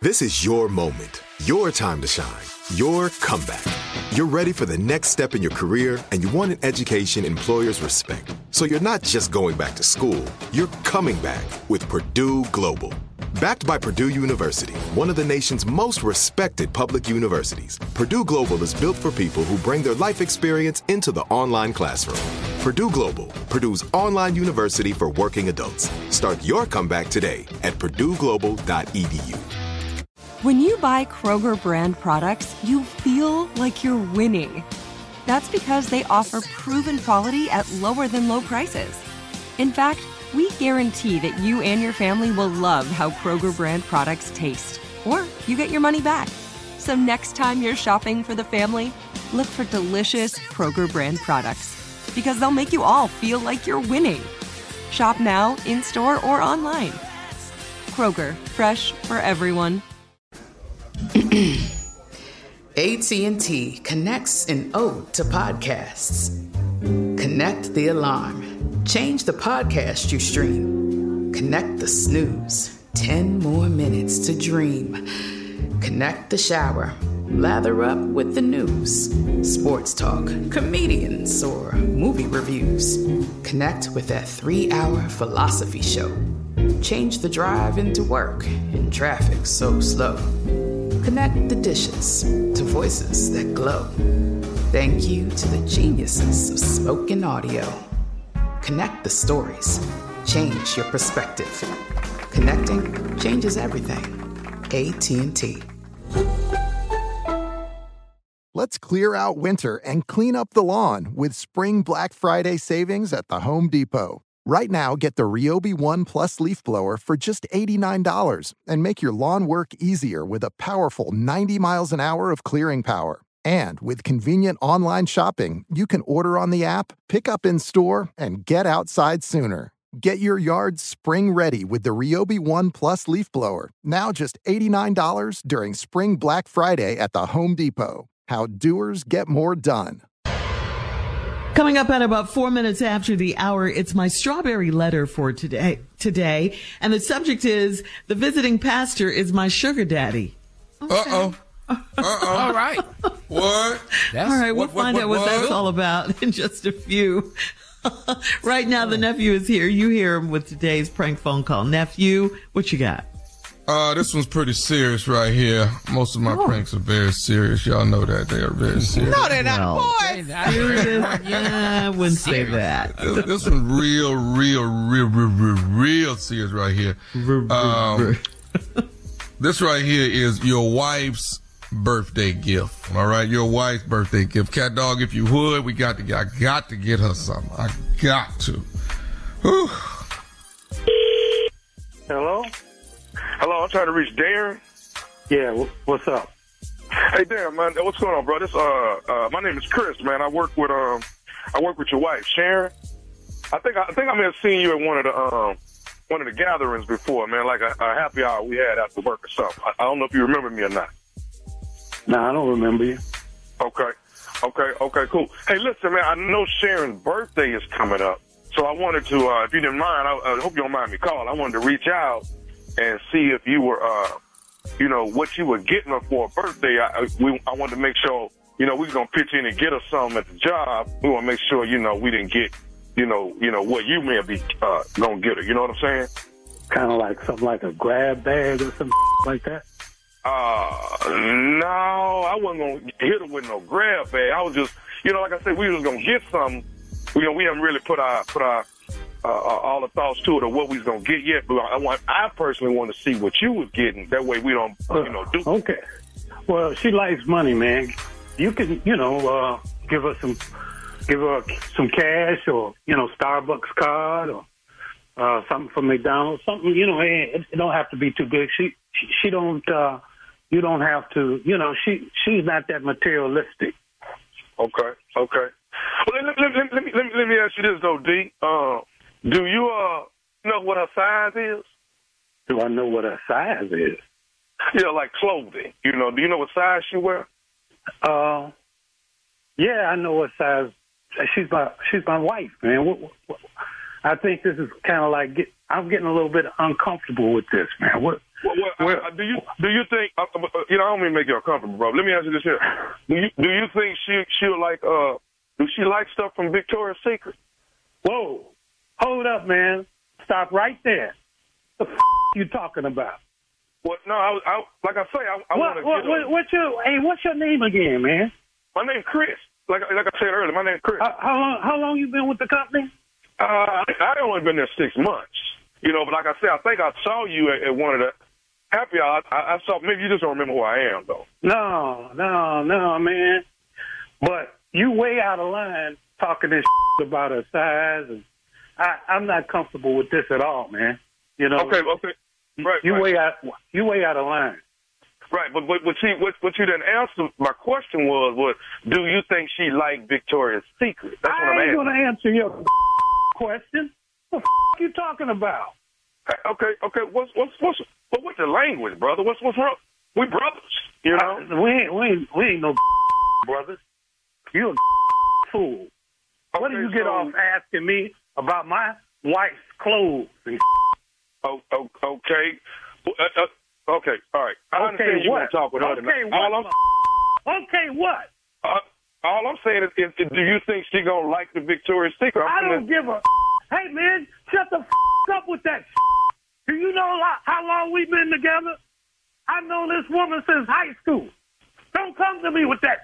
This is your moment, your time to shine, your comeback. You're ready for the next step in your career, and you want an education employers respect. So you're not just going back to school, you're coming back with Purdue Global. Backed by Purdue University, one of the nation's most respected public universities, Purdue Global is built for people who bring their life experience into the online classroom. Purdue Global, Purdue's online university for working adults. Start your comeback today at purdueglobal.edu. When you buy Kroger brand products, you feel like you're winning. That's because they offer proven quality at lower than low prices. In fact, we guarantee that you and your family will love how Kroger brand products taste, or you get your money back. So next time you're shopping for the family, look for delicious Kroger brand products, because they'll make you all feel like you're winning. Shop now, in-store, or online. Kroger, fresh for everyone. AT&T connects an ode to podcasts. Connect the alarm. Change the podcast you stream. Connect the snooze. 10 more minutes to dream. Connect the shower. Lather up with the news. Sports talk, comedians, or movie reviews. Connect with that 3-hour philosophy show. Change the drive into work in traffic so slow. Connect the dishes to voices that glow. Thank you to the geniuses of spoken audio. Connect the stories. Change your perspective. Connecting changes everything. AT&T. Let's clear out winter and clean up the lawn with Spring Black Friday savings at the Home Depot. Right now, get the Ryobi One Plus leaf blower for just $89 and make your lawn work easier with a powerful 90 miles an hour of clearing power. And with convenient online shopping, you can order on the app, pick up in store, and get outside sooner. Get your yard spring ready with the Ryobi One Plus leaf blower, now just $89 during Spring Black Friday at the Home Depot. How doers get more done. Coming up at about 4 minutes after the hour, it's my strawberry letter for today. And the subject is, the visiting pastor is my sugar daddy. Okay. Uh-oh. All right. What? All right, we'll find out what that's all about in just a few. Right now, the nephew is here. You hear him with today's prank phone call. Nephew, what you got? This one's pretty serious right here. Most of my pranks are very serious. Y'all know that. They are very serious. No, they're not. Boy. Serious? Yeah, I wouldn't say that. This one's real serious right here. This right here is your wife's birthday gift. All right, your wife's birthday gift. Cat Dog, if you would, I got to get her something. I got to. Whew. Hello? Hello, I'm trying to reach Darren. Yeah, what's up? Hey, Darren, man, what's going on, bro? This, my name is Chris, man. I work with your wife, Sharon. I think I may have seen you at one of the gatherings before, man, like a happy hour we had after work or something. I don't know if you remember me or not. No, I don't remember you. Okay, cool. Hey, listen, man, I know Sharon's birthday is coming up, so I wanted to, if you didn't mind, I hope you don't mind me calling. I wanted to reach out and see if you were, what you were getting her for her birthday. I wanted to make sure, we was going to pitch in and get her something at the job. We want to make sure, we didn't get, what you may be going to get her. You know what I'm saying? Kind of like something like a grab bag or something like that? No, I wasn't going to hit her with no grab bag. I was just, like I said, we was going to get something. We haven't really put our all the thoughts to it of what we was going to get yet, but I personally want to see what you was getting. That way we don't, do. Okay. Well, she likes money, man. You can, give her some cash or, Starbucks card or something from McDonald's, something, it don't have to be too big. She don't, you don't have to, she's not that materialistic. Okay. Well, let me ask you this though, D. Do you know what her size is? Do I know what her size is? Yeah, like clothing. Do you know what size she wear? Yeah, I know what size. She's my wife, man. I think this is kind of like I'm getting a little bit uncomfortable with this, man. Do you think? I don't mean to make you uncomfortable, bro. Let me ask you this here: Do you think she'll like? Do she like stuff from Victoria's Secret? Whoa, hold up, man! Stop right there. The you talking about? Well, no, I like I say, I want to. What's your name again, man? My name's Chris. Like I said earlier, my name's Chris. How long you been with the company? I only been there 6 months. But like I said, I think I saw you at one of the happy hours. I saw. Maybe you just don't remember who I am, though. No, man. But you way out of line talking this about her size, and I'm not comfortable with this at all, man. Okay. Right. You way out of line. Right, but see, what you didn't answer my question was do you think she liked Victoria's Secret? That's what I'm asking. I ain't gonna answer your question. What the you talking about? Okay. What's the language, brother? What's wrong? We brothers, we ain't no brothers. You a fool. What do you get off asking me about my wife's clothes? And okay. Okay, all right. I understand you want to talk with her tonight. Okay, what? All I'm saying is, do you think she gonna like the Victoria's Secret? I don't give a. Hey, man, shut the up with that. Do you know how long we've been together? I've known this woman since high school. Don't come to me with that.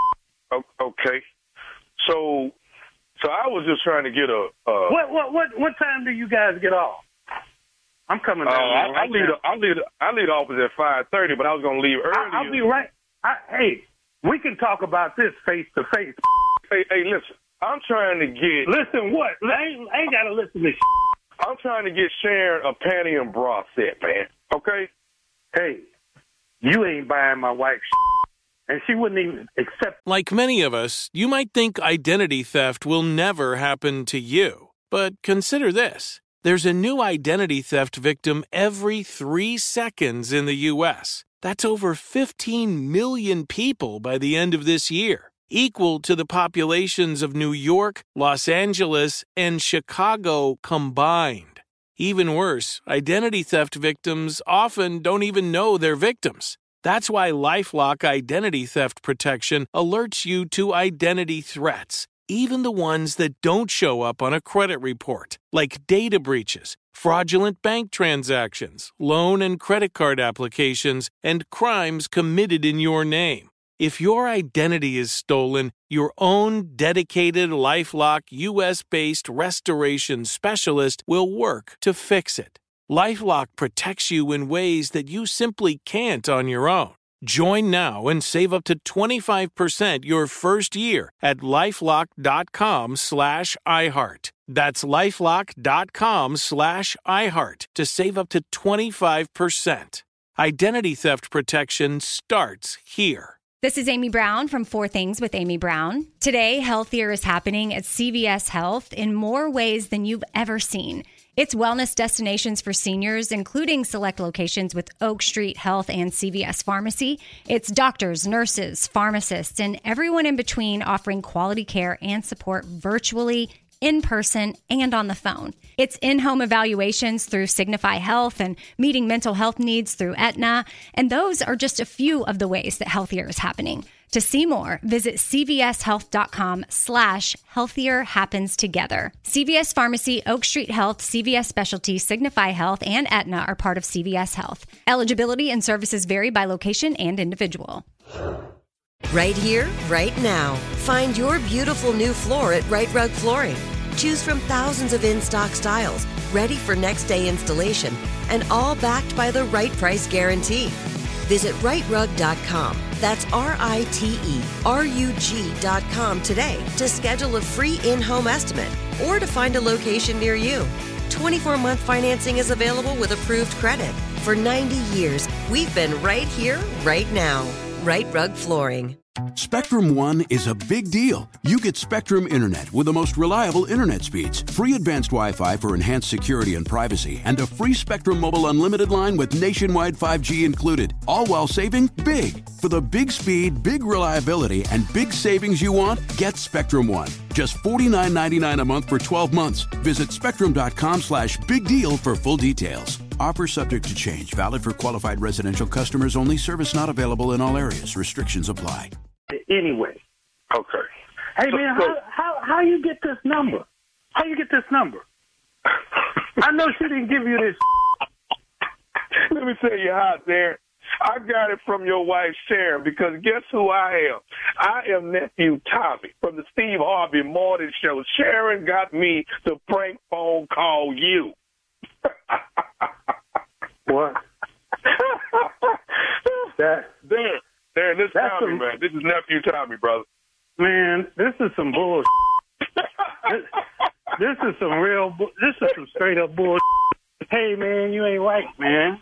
Okay. So I was just trying to get a. What time do you guys get off? I'm coming down. I leave the office at 5:30, but I was gonna leave early. I'll be right. Hey, we can talk about this face to face. Hey, listen. I'm trying to get. Listen, what? I ain't gotta listen to. I'm trying to get Sharon a panty and bra set, man. Okay. Hey, you ain't buying my wife, and she wouldn't even accept. Like many of us, you might think identity theft will never happen to you, but consider this. There's a new identity theft victim every 3 seconds in the U.S. That's over 15 million people by the end of this year, equal to the populations of New York, Los Angeles, and Chicago combined. Even worse, identity theft victims often don't even know they're victims. That's why LifeLock Identity Theft Protection alerts you to identity threats, even the ones that don't show up on a credit report, like data breaches, fraudulent bank transactions, loan and credit card applications, and crimes committed in your name. If your identity is stolen, your own dedicated LifeLock U.S.-based restoration specialist will work to fix it. LifeLock protects you in ways that you simply can't on your own. Join now and save up to 25% your first year at LifeLock.com/iHeart. That's LifeLock.com/iHeart to save up to 25%. Identity theft protection starts here. This is Amy Brown from 4 Things with Amy Brown. Today, Healthier is happening at CVS Health in more ways than you've ever seen. It's wellness destinations for seniors, including select locations with Oak Street Health and CVS Pharmacy. It's doctors, nurses, pharmacists, and everyone in between offering quality care and support virtually, in person, and on the phone. It's in-home evaluations through Signify Health and meeting mental health needs through Aetna. And those are just a few of the ways that Healthier is happening. To see more, visit cvshealth.com/healthier happens together. CVS Pharmacy, Oak Street Health, CVS Specialty, Signify Health, and Aetna are part of CVS Health. Eligibility and services vary by location and individual. Right here, right now. Find your beautiful new floor at Right Rug Flooring. Choose from thousands of in-stock styles, ready for next day installation, and all backed by the right price guarantee. Visit rightrug.com. That's RITERUG.com today to schedule a free in-home estimate or to find a location near you. 24-month financing is available with approved credit. For 90 years, we've been right here, right now. Right Rug Flooring. Spectrum One is a big deal. You get Spectrum Internet with the most reliable internet speeds, free advanced Wi-Fi for enhanced security and privacy, and a free Spectrum Mobile Unlimited line with nationwide 5G included, all while saving big. For the big speed, big reliability, and big savings you want, get Spectrum One. Just $49.99 a month for 12 months. Visit spectrum.com/big deal for full details. Offer subject to change. Valid for qualified residential customers only. Service not available in all areas. Restrictions apply. Anyway. Okay. Hey, man, how you get this number? How you get this number? I know she didn't give you this. Let me tell you how, Darren. I got it from your wife, Sharon, because guess who I am? I am nephew Tommy from the Steve Harvey Morning Show. Sharon got me to prank phone call you. What? Darren, this is Tommy, man. This is nephew Tommy, brother. Man, this is some bullshit. This is some straight up bullshit. Hey, man, you ain't right, man.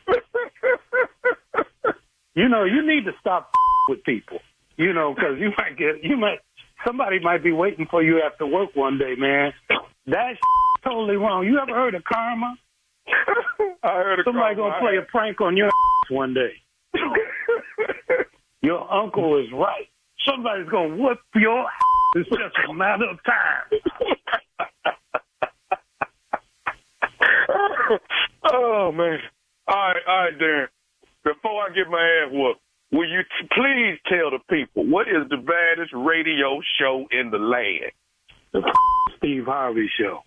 You need to stop with people, because somebody might be waiting for you after work one day, man. That's totally wrong. You ever heard of karma? I heard of somebody karma. Gonna play a prank on your one day. Your uncle is right. Somebody's gonna whoop your It's just a matter of time. Oh, man. All right, Darren. Before I get my ass whooped, will you please tell the people what is the baddest radio show in the land? The Steve Harvey Show.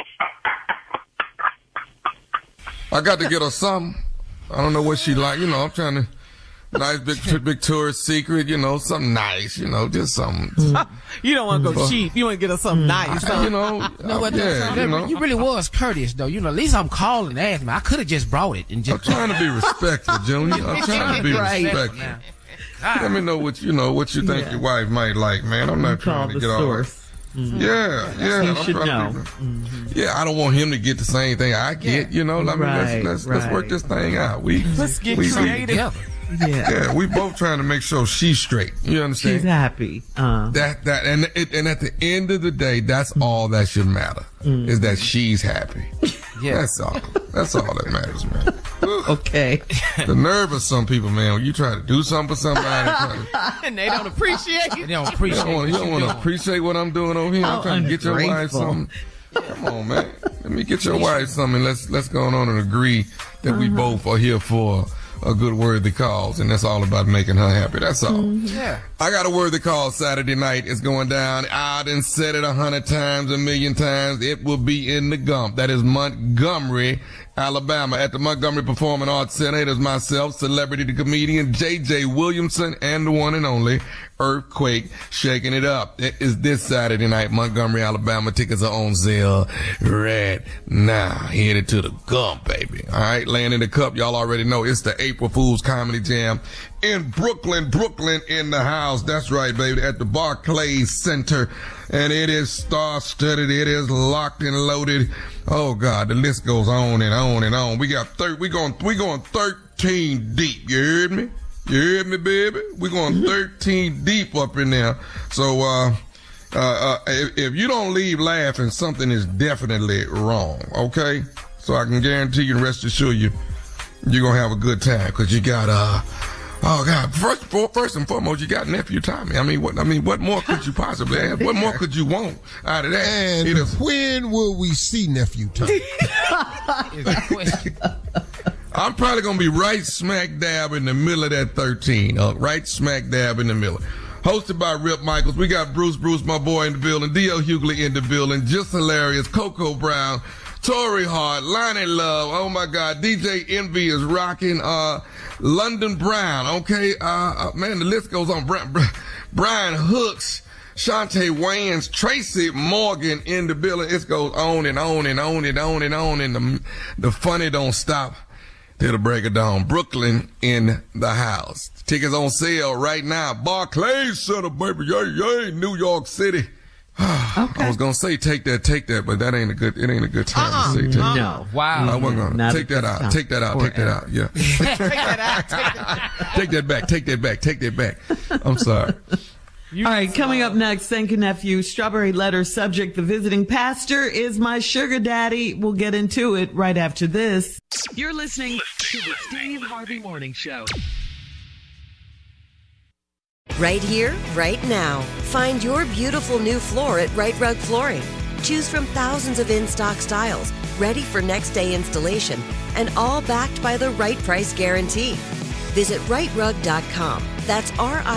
I got to get her something. I don't know what she like. I'm trying to. Nice big Victoria's Secret, something nice, just something. You don't want to go cheap. You want to get us something nice. You know what? You really was courteous, though. At least I'm calling and asking. I could have just brought it and just. I'm trying to be respectful, Junior. I'm trying to be respectful. Let me know what you think your wife might like, man. I'm not trying to get all. Mm-hmm. Yeah. You should know. Yeah, I don't want him to get the same thing I get. Let's work this thing out. Let's get creative. Yeah, we both trying to make sure she's straight. You understand? She's happy. And at the end of the day, that's all that should matter is that she's happy. Yeah, that's all. That's all that matters, man. Okay. The nerve of some people, man, when you try to do something for somebody and they don't appreciate it. You don't want to appreciate what I'm doing over here. I'm trying to get your wife something. Come on, man. Let me get your wife something. Let's go on and agree that we both are here for a good worthy cause, and that's all about making her happy. That's all. Yeah. I got a worthy cause Saturday night. It's going down. I done said it 100 times, a million times. It will be in the Gump. That is Montgomery, Alabama. At the Montgomery Performing Arts Center, it is myself, celebrity the comedian J.J. Williamson, and the one and only Earthquake shaking it up. It is this Saturday night, Montgomery, Alabama. Tickets are on sale right now. Headed to the Gump, baby. All right, laying in the cup. Y'all already know it's the April Fool's Comedy Jam in Brooklyn in the house. That's right, baby, at the Barclays Center. And it is star-studded. It is locked and loaded. Oh, God, the list goes on and on and on. We going 13 deep. You heard me? You heard me, baby? We're going 13 deep up in there. So, if you don't leave laughing, something is definitely wrong, okay? So I can guarantee you and rest assured you're going to have a good time because you got, oh, God, first and foremost, you got nephew Tommy. What more could you possibly have? What more could you want out of that? And when will we see nephew Tommy? I'm probably going to be right smack dab in the middle of that 13. Right smack dab in the middle. Hosted by Rip Michaels. We got Bruce, my boy, in the building. D.L. Hughley in the building. Just hilarious. Coco Brown. Tory Hart. Lonnie Love. Oh, my God. DJ Envy is rocking. London Brown. Okay. Man, the list goes on. Brian Hooks. Shantae Wayans, Tracy Morgan in the building. It goes on and on and on and on and on. And the funny don't stop till the break of dawn. Brooklyn in the house. Tickets on sale right now. Barclays Center, baby. Yay, New York City. Okay. I was gonna say take that, but it ain't a good time to say take that. No. Wow. I wasn't gonna take that out. Take that out. Yeah. Take that back. I'm sorry. All right, coming up next, thank you, nephew. Strawberry letter subject, the visiting pastor is my sugar daddy. We'll get into it right after this. You're listening to the Steve Harvey Morning Show. Right here, right now. Find your beautiful new floor at Right Rug Flooring. Choose from thousands of in-stock styles, ready for next day installation, and all backed by the right price guarantee. Visit rightrug.com. That's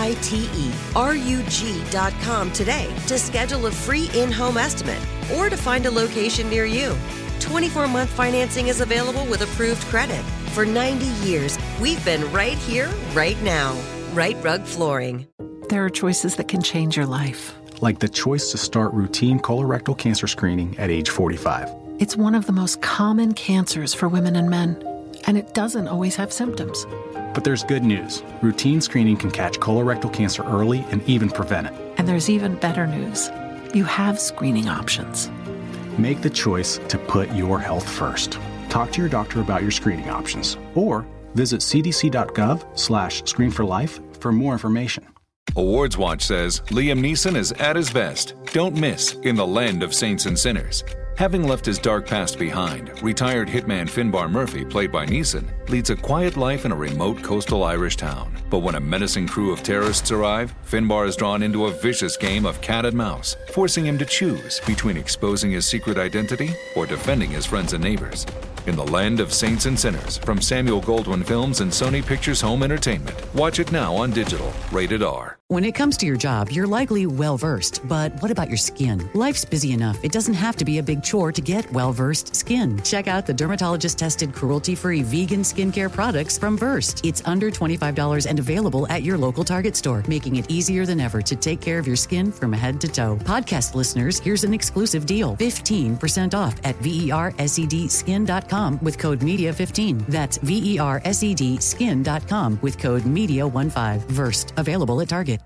RITERUG.com today to schedule a free in-home estimate or to find a location near you. 24-month financing is available with approved credit. For 90 years, we've been right here, right now. Right Rug Flooring. There are choices that can change your life. Like the choice to start routine colorectal cancer screening at age 45. It's one of the most common cancers for women and men, and it doesn't always have symptoms. But there's good news. Routine screening can catch colorectal cancer early and even prevent it. And there's even better news. You have screening options. Make the choice to put your health first. Talk to your doctor about your screening options or visit cdc.gov/screenforlife for more information. Awards Watch says Liam Neeson is at his best. Don't miss In the Land of Saints and Sinners. Having left his dark past behind, retired hitman Finbar Murphy, played by Neeson, leads a quiet life in a remote coastal Irish town. But when a menacing crew of terrorists arrive, Finbar is drawn into a vicious game of cat and mouse, forcing him to choose between exposing his secret identity or defending his friends and neighbors. In the Land of Saints and Sinners, from Samuel Goldwyn Films and Sony Pictures Home Entertainment. Watch it now on digital. Rated R. When it comes to your job, you're likely well-versed, but what about your skin? Life's busy enough. It doesn't have to be a big chore to get well-versed skin. Check out the dermatologist-tested, cruelty-free vegan skincare products from Versed. It's under $25 and available at your local Target store, making it easier than ever to take care of your skin from head to toe. Podcast listeners, here's an exclusive deal. 15% off at VERSEDskin.com with code MEDIA15. That's VERSEDskin.com with code MEDIA15. Versed. Available at Target.